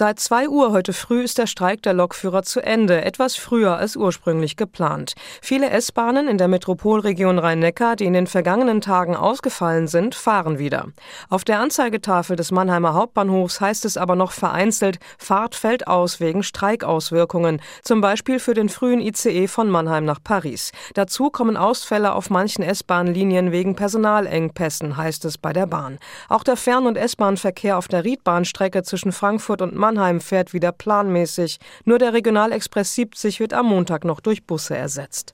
Seit 2 Uhr heute früh ist der Streik der Lokführer zu Ende, etwas früher als ursprünglich geplant. Viele S-Bahnen in der Metropolregion Rhein-Neckar, die in den vergangenen Tagen ausgefallen sind, fahren wieder. Auf der Anzeigetafel des Mannheimer Hauptbahnhofs heißt es aber noch vereinzelt, Fahrt fällt aus wegen Streikauswirkungen, zum Beispiel für den frühen ICE von Mannheim nach Paris. Dazu kommen Ausfälle auf manchen S-Bahn-Linien wegen Personalengpässen, heißt es bei der Bahn. Auch der Fern- und S-Bahn-Verkehr auf der Riedbahnstrecke zwischen Frankfurt und Mannheim fährt wieder planmäßig. Nur der Regionalexpress 70 wird am Montag noch durch Busse ersetzt.